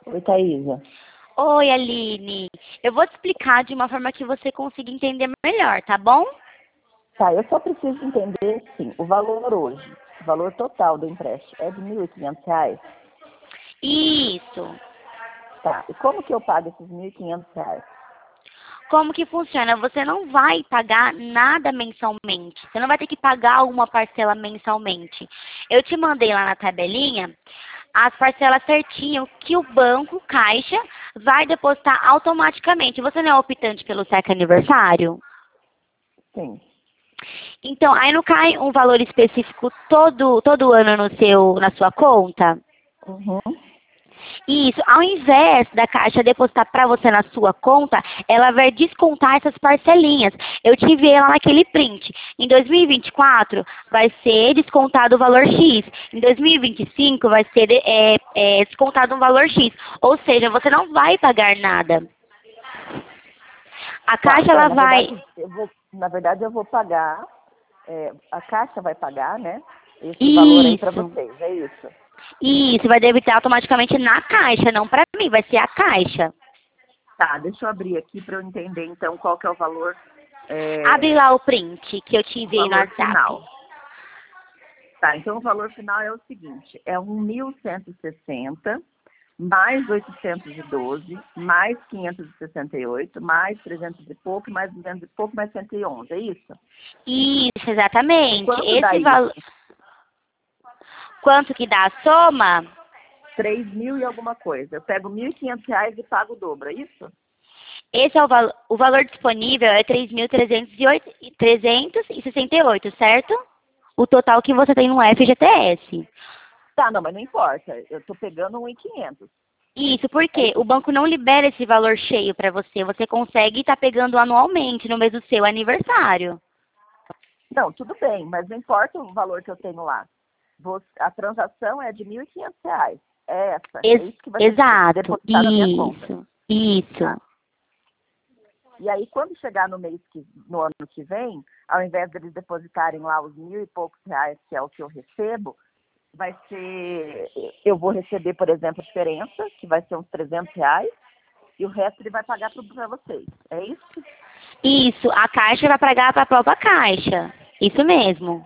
Oi, Thaisa. Oi, Aline. Eu vou te explicar de uma forma que você consiga entender melhor, tá bom? Tá, eu só preciso entender, sim, o valor hoje, o valor total do empréstimo é de R$ 1.500? Isso. Tá, e como que eu pago esses R$ 1.500? Como que funciona? Você não vai pagar nada mensalmente. Você não vai ter que pagar uma parcela mensalmente. Eu te mandei lá na tabelinha as parcelas certinho que o banco, Caixa, vai depositar automaticamente. Você não é optante pelo cheque aniversário? Sim. Então, aí não cai um valor específico todo ano na sua conta? Uhum. Isso, ao invés da Caixa depositar para você na sua conta, ela vai descontar essas parcelinhas. Eu tive ela naquele print. Em 2024 vai ser descontado o valor X. Em 2025 vai ser descontado um valor X. Ou seja, você não vai pagar nada. A Tá, Caixa ela na vai. verdade, eu vou pagar, a Caixa vai pagar, né, esse valor aí para Isso. vocês, é isso? Isso, vai debitar automaticamente na Caixa, não para mim, vai ser a Caixa. Tá, deixa eu abrir aqui para eu entender, então, qual que é Abre lá o print que eu te o enviei no valor WhatsApp. final. Tá, então o valor final é o seguinte, é 1.160 mais 812 mais 568 mais 300 e pouco, mais 200 e pouco, mais 111, é isso? Isso, exatamente. Quanto dá Esse isso? valor. Quanto que dá a soma? 3.000 e alguma coisa. Eu pego R$ 1.500 e pago o dobro, é isso? Esse é o valor disponível é 3.368, certo? O total que você tem no FGTS. Tá, não, mas não importa. Eu tô pegando 1.500. Isso, É porque o isso? banco não libera esse valor cheio para você. Você consegue estar pegando anualmente no mês do seu aniversário. Não, tudo bem, mas não importa o valor que eu tenho lá. A transação é de R$ 1.500. É essa. É isso que vai ser Exato. depositado na minha conta. Tá. Isso. E aí, quando chegar no ano que vem, ao invés deles depositarem lá os 1.000 e poucos reais, que é o que eu recebo, eu vou receber, por exemplo, a diferença, que vai ser uns R$ 300, e o resto ele vai pagar para vocês. É isso? Isso. A Caixa vai pagar para a própria Caixa. Isso mesmo.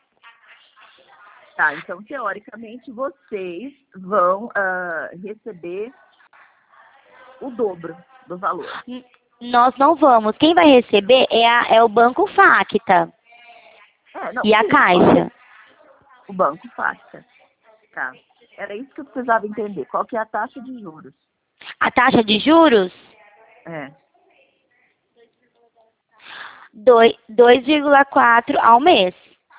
Tá, então, teoricamente, vocês vão receber o dobro do valor. Nós não vamos. Quem vai receber é o Banco Facta Não, e a sim, Caixa. o banco faça. Tá. Era isso que eu precisava entender. Qual que é a taxa de juros? A taxa de juros, É. 2,4 ao mês.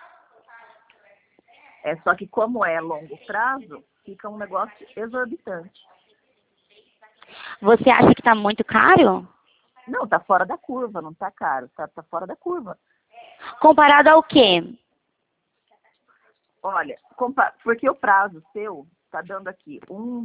Só que como é longo prazo, fica um negócio exorbitante. Você acha que está muito caro? Não, tá fora da curva, não tá caro, tá fora da curva. Comparado ao quê? Olha, porque o prazo seu tá dando aqui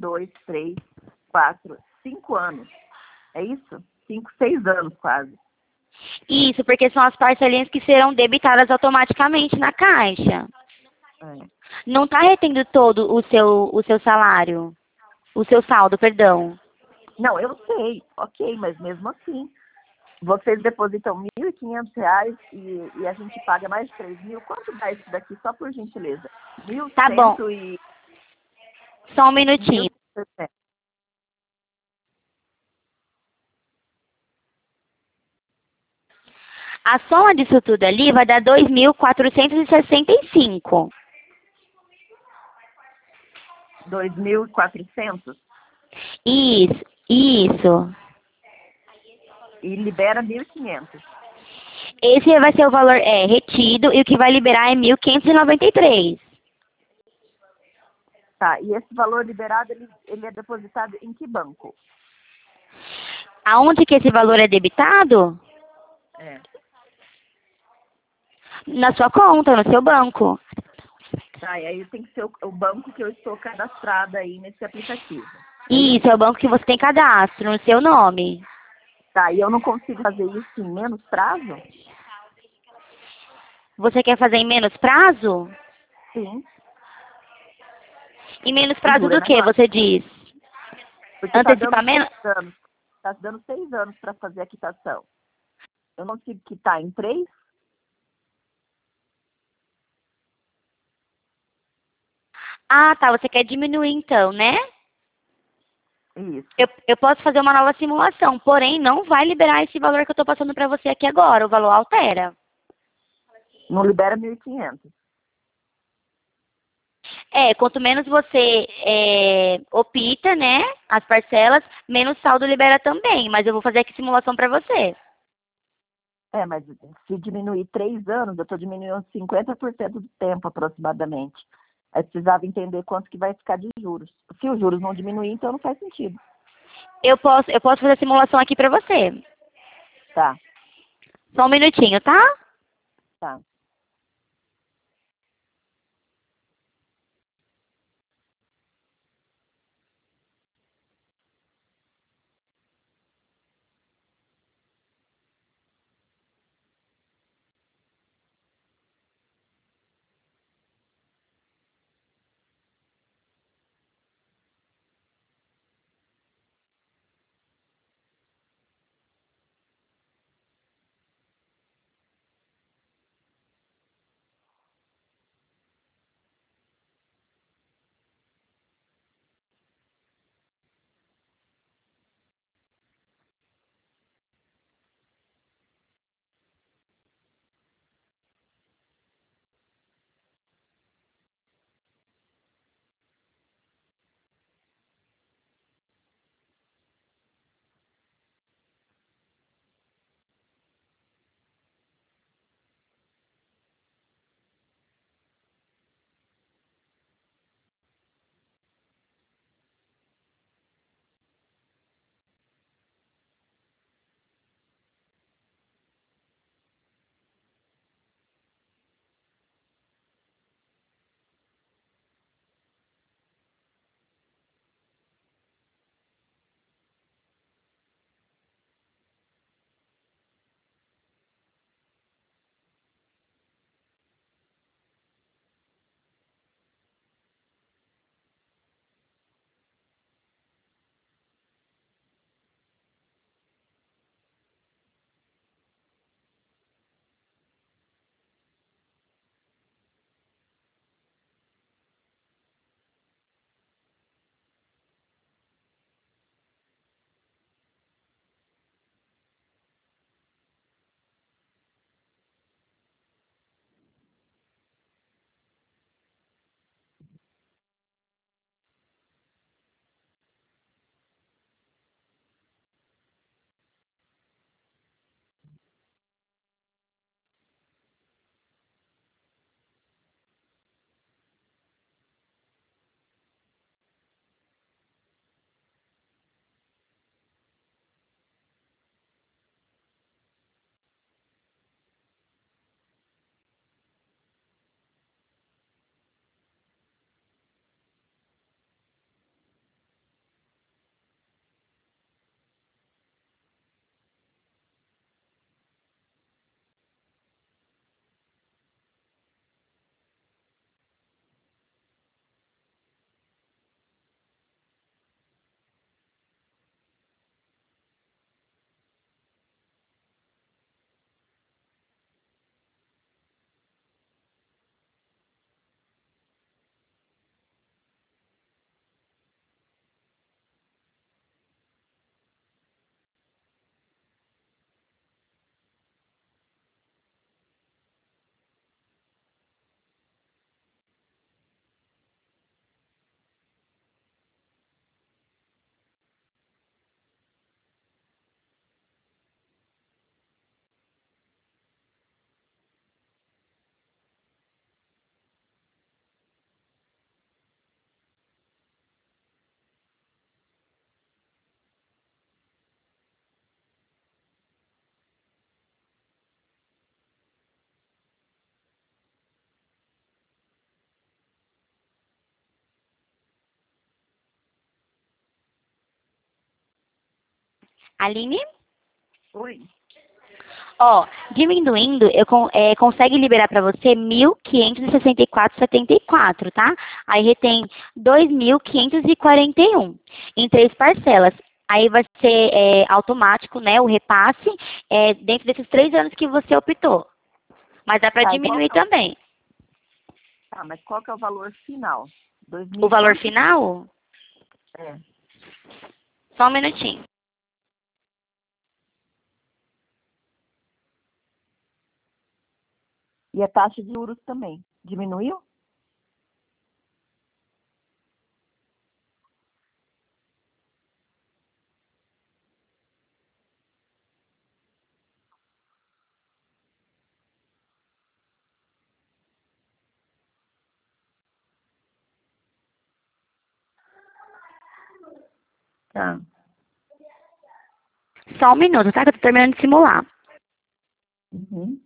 5 anos. É isso? 5, 6 anos quase. Isso, porque são as parcelinhas que serão debitadas automaticamente na Caixa. É. Não está retendo todo o seu salário. O seu saldo, perdão. Não, eu sei, ok, mas mesmo assim, vocês depositam R$ 1.500 e a gente paga mais de 3.000. Quanto dá isso daqui, só por gentileza? Tá bom, 1.100 e só um minutinho. 1.160. A soma disso tudo ali vai dar 2.465. 2.400 Isso. e libera 1.500. Esse vai ser o valor retido e o que vai liberar é 1.593. Tá, e esse valor liberado, ele é depositado em que banco? Aonde que esse valor é debitado? É. Na sua conta, no seu banco. Tá, e aí tem que ser o banco que eu estou cadastrada aí nesse aplicativo. Isso, é o banco que você tem cadastro no seu nome. Tá, e eu não consigo fazer isso em menos prazo? Você quer fazer em menos prazo? Sim, Em menos prazo segura do que, negócio. você diz? Porque está dando Antecipamento? 6 anos. Está dando 6 anos para fazer a quitação. Eu não consigo quitar em 3? Ah, tá. Você quer diminuir então, né? Isso. Eu posso fazer uma nova simulação, porém não vai liberar esse valor que eu estou passando para você aqui agora. O valor altera. Não libera 1.500. Quanto menos você opta, né, as parcelas, menos saldo libera também. Mas eu vou fazer aqui simulação para você. Mas se diminuir 3 anos, eu estou diminuindo 50% do tempo aproximadamente. Aí precisava entender quanto que vai ficar de juros. Se os juros não diminuir, então não faz sentido. Eu posso fazer a simulação aqui para você. Tá, Só um minutinho, tá? tá. Aline? Oi. Ó, diminuindo, consegue liberar para você 1.564,74, tá? Aí retém 2.541 em 3 parcelas. Aí vai ser automático, né, o repasse dentro desses 3 anos que você optou. Mas dá para Tá, e qual diminuir que é também. tá, mas qual que é o valor final? O 2.000 valor quanto? final, É. só um minutinho. E a taxa de juros também. Diminuiu? Tá. Só um minuto, tá? Que eu tô terminando de simular. Uhum.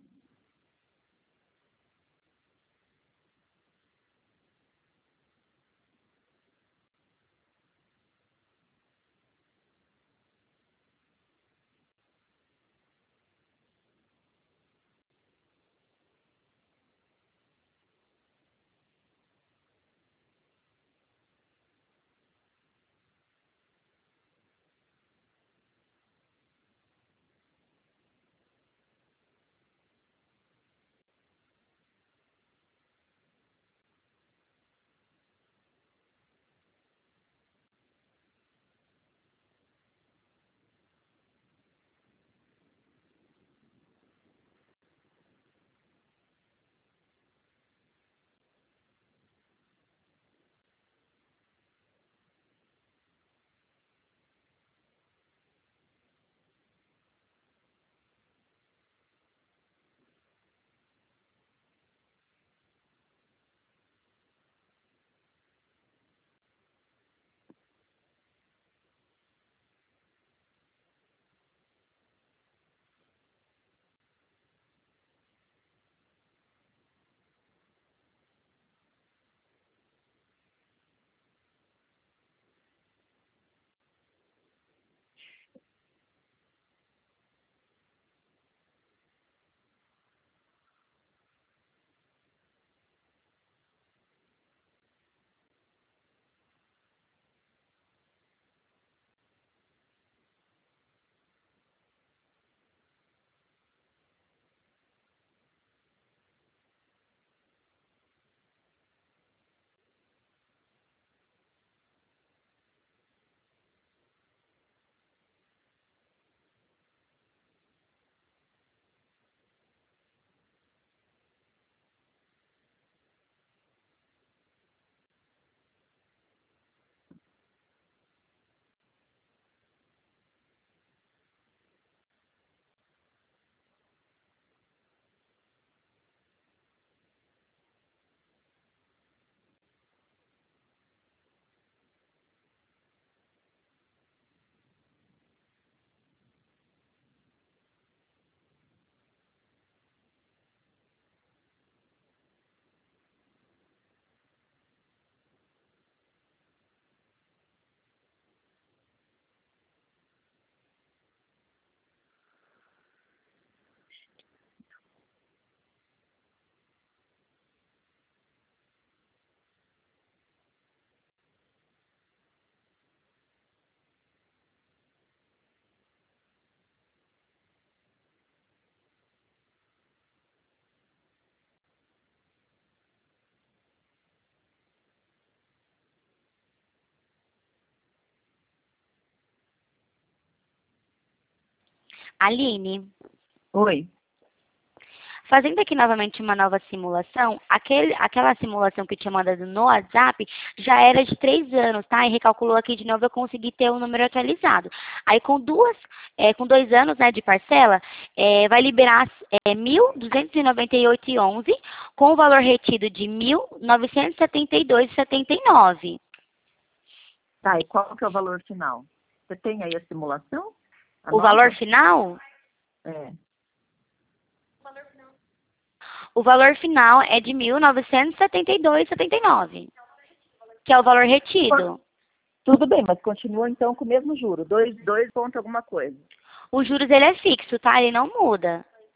Aline, Oi. fazendo aqui novamente uma nova simulação, aquela simulação que eu tinha mandado no WhatsApp já era de 3 anos, tá? E recalculou aqui de novo, eu consegui ter o número atualizado. Aí com 2 anos, né, de parcela, vai liberar 1.298,11 com o valor retido de 1.972,79. Tá, e qual que é o valor final? Você tem aí a simulação? O valor Anota? final? É. O valor final é de 1.972,79, que é o valor retido. Tudo bem, mas continua então com o mesmo juro. Dois ponto alguma coisa. O juros ele é fixo, tá? Ele não muda.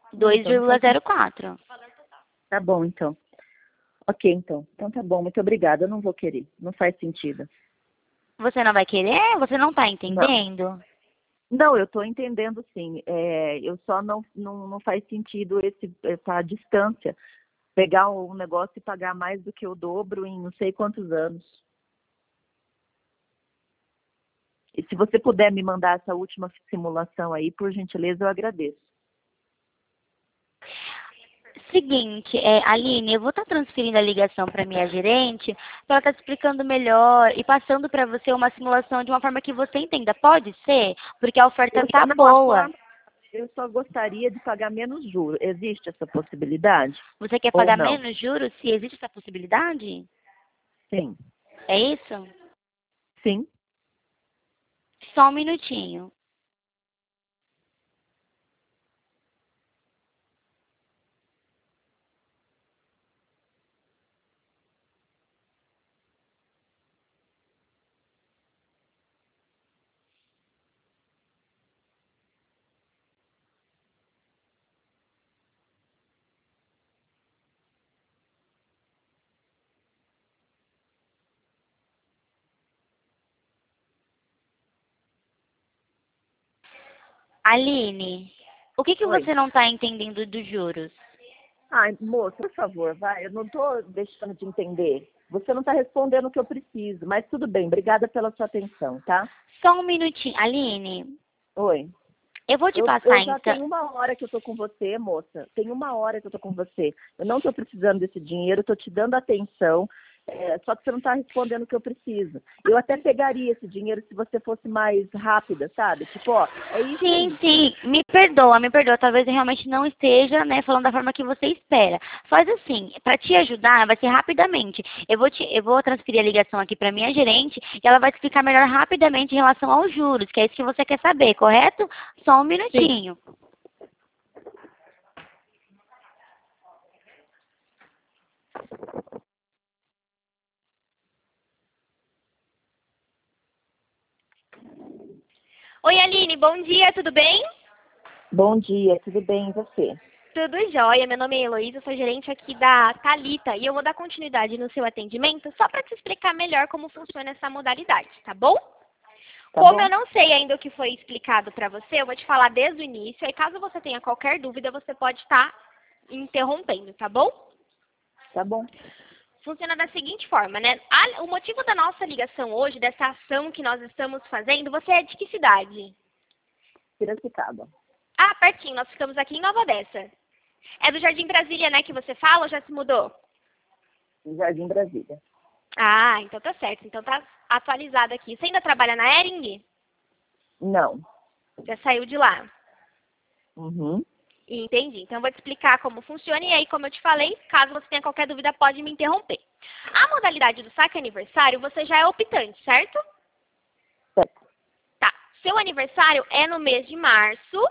Então, 2,04. tá bom, então. Ok, então. Então tá bom, muito obrigada. Eu não vou querer. Não faz sentido. Você não vai querer? Você não está Não. entendendo? Não, eu estou entendendo sim. Eu só não faz sentido essa distância. Pegar um negócio e pagar mais do que o dobro em não sei quantos anos. E se você puder me mandar essa última simulação aí, por gentileza, eu agradeço. Seguinte, Aline, eu vou estar transferindo a ligação para minha gerente, para ela estar te explicando melhor e passando para você uma simulação de uma forma que você entenda. Pode ser? Porque a oferta tá Não, boa. eu só gostaria de pagar menos juros. Existe essa possibilidade? Você quer Ou pagar não? menos juros se existe essa possibilidade? Sim. É isso? Sim. Só um minutinho. Aline, o que Oi. você não está entendendo dos juros? Ai, moça, por favor, vai. Eu não estou deixando de entender. Você não está respondendo o que eu preciso, mas tudo bem. Obrigada pela sua atenção, tá? Só um minutinho. Aline, Oi. eu vou te passar Eu já então. tenho 1 hora que eu estou com você, moça. Tem 1 hora que eu estou com você. Eu não estou precisando desse dinheiro, estou te dando atenção. Só que você não está respondendo o que eu preciso. Eu até pegaria esse dinheiro se você fosse mais rápida, sabe? Tipo, ó, é isso Sim, aí. sim, me perdoa, me perdoa. Talvez eu realmente não esteja, né, falando da forma que você espera. Faz assim, para te ajudar, vai ser rapidamente. Eu vou transferir a ligação aqui para minha gerente e ela vai te explicar melhor rapidamente em relação aos juros, que é isso que você quer saber, correto? Só um Sim. minutinho. Oi, Aline, bom dia, tudo bem? Bom dia, tudo bem e você? Tudo jóia, meu nome é Heloísa, sou gerente aqui da Thalita e eu vou dar continuidade no seu atendimento só para te explicar melhor como funciona essa modalidade, tá bom? Tá Como bom? eu não sei ainda o que foi explicado para você, eu vou te falar desde o início, aí caso você tenha qualquer dúvida, você pode estar interrompendo, tá bom? Tá bom. Funciona da seguinte forma, né? O motivo da nossa ligação hoje, dessa ação que nós estamos fazendo, você é de que cidade? Piracicaba. Ah, pertinho, nós ficamos aqui em Nova Odessa. É do Jardim Brasília, né, que você fala ou já se mudou? Jardim Brasília. Ah, então tá certo. Então tá atualizado aqui. Você ainda trabalha na Ering? Não. Já saiu de lá. Uhum. Entendi. Então eu vou te explicar como funciona e aí, como eu te falei, caso você tenha qualquer dúvida, pode me interromper. A modalidade do saque aniversário, você já é optante, certo? Certo. Tá. Seu aniversário é no mês de março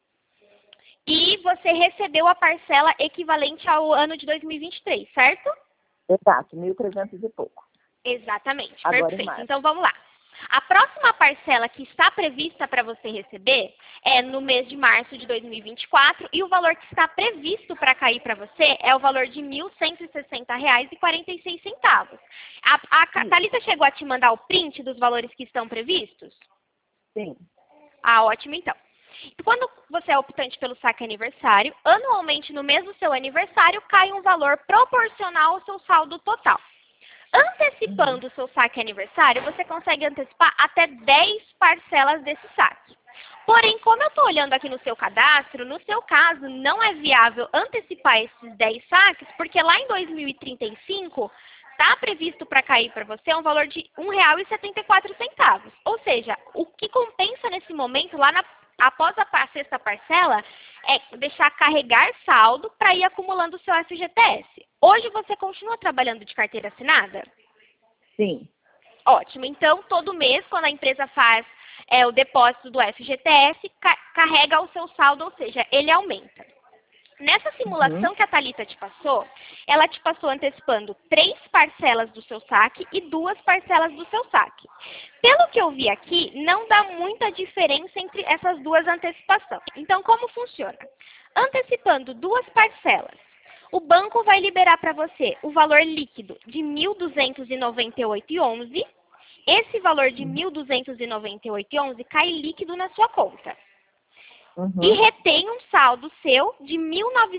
e você recebeu a parcela equivalente ao ano de 2023, certo? Exato, 1.300 e pouco. Exatamente, Agora em perfeito. março. Então vamos lá. A próxima parcela que está prevista para você receber é no mês de março de 2024 e o valor que está previsto para cair para você é o valor de R$ 1.160,46. A Thalita chegou a te mandar o print dos valores que estão previstos? Sim. Ah, ótimo então. E quando você é optante pelo saque aniversário, anualmente no mês do seu aniversário cai um valor proporcional ao seu saldo total. Antecipando o seu saque aniversário, você consegue antecipar até 10 parcelas desse saque. Porém, como eu estou olhando aqui no seu cadastro, no seu caso, não é viável antecipar esses 10 saques, porque lá em 2035 está previsto para cair para você um valor de R$ 1,74. Ou seja, o que compensa nesse momento, após a sexta parcela, é deixar carregar saldo para ir acumulando o seu FGTS. Hoje você continua trabalhando de carteira assinada? Sim. Ótimo. Então, todo mês, quando a empresa faz o depósito do FGTS, carrega o seu saldo, ou seja, ele aumenta. Nessa simulação que a Thalita te passou, ela te passou antecipando 3 parcelas do seu saque e 2 parcelas do seu saque. Pelo que eu vi aqui, não dá muita diferença entre essas duas antecipações. Então, como funciona? Antecipando 2 parcelas, o banco vai liberar para você o valor líquido de R$ 1.298,11. Esse valor de R$ 1.298,11 cai líquido na sua conta. E retém um saldo seu de R$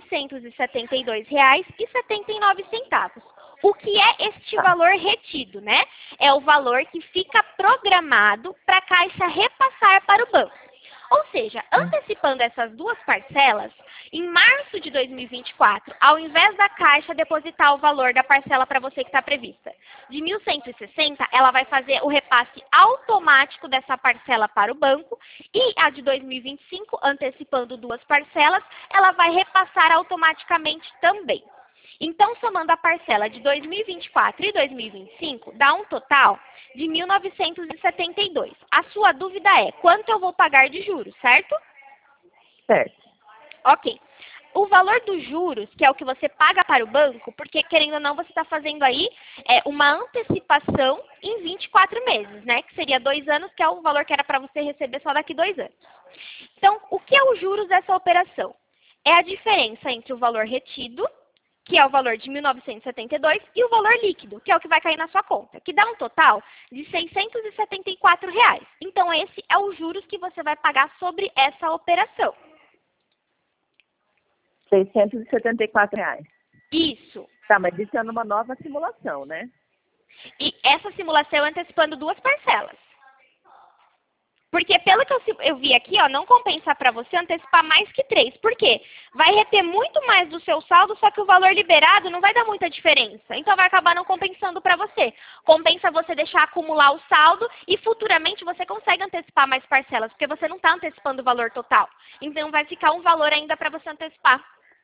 1.972,79. O que é este valor retido, né? É o valor que fica programado para a Caixa repassar para o banco. Ou seja, antecipando essas 2 parcelas, em março de 2024, ao invés da Caixa depositar o valor da parcela para você que está prevista de 1.160, ela vai fazer o repasse automático dessa parcela para o banco, e a de 2025, antecipando 2 parcelas, ela vai repassar automaticamente também. Então, somando a parcela de 2024 e 2025, dá um total de 1.972. A sua dúvida é, quanto eu vou pagar de juros, certo? Certo. Ok. O valor dos juros, que é o que você paga para o banco, porque, querendo ou não, você está fazendo aí uma antecipação em 24 meses, né? Que seria 2 anos, que é o valor que era para você receber só daqui 2 anos. Então, o que é os juros dessa operação? É a diferença entre o valor retido, que é o valor de 1.972, e o valor líquido, que é o que vai cair na sua conta, que dá um total de R$ 674. Então, esse é os juros que você vai pagar sobre essa operação. R$ 674. Isso. Tá, mas isso é numa nova simulação, né? E essa simulação é antecipando 2 parcelas. Porque pelo que eu vi aqui, ó, não compensa para você antecipar mais que 3. Por quê? Vai reter muito mais do seu saldo, só que o valor liberado não vai dar muita diferença. Então vai acabar não compensando para você. Compensa você deixar acumular o saldo e futuramente você consegue antecipar mais parcelas, porque você não está antecipando o valor total. Então vai ficar um valor ainda para você antecipar.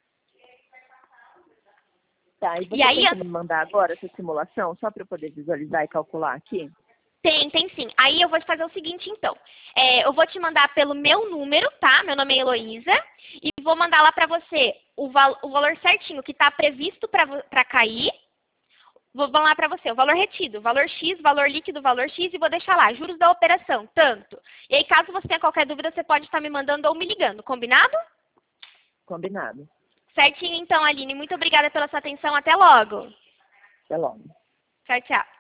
Tá, e você tem que me mandar agora essa simulação, só para eu poder visualizar e calcular aqui? Tem sim. Aí eu vou te fazer o seguinte, então. Eu vou te mandar pelo meu número, tá? Meu nome é Heloísa. E vou mandar lá pra você o valor certinho que tá previsto pra cair. Vou mandar pra você o valor retido, valor X, valor líquido, valor X. E vou deixar lá, juros da operação, tanto. E aí, caso você tenha qualquer dúvida, você pode estar me mandando ou me ligando. Combinado? Combinado. Certinho, então, Aline. Muito obrigada pela sua atenção. Até logo. Até logo. Tchau, tchau.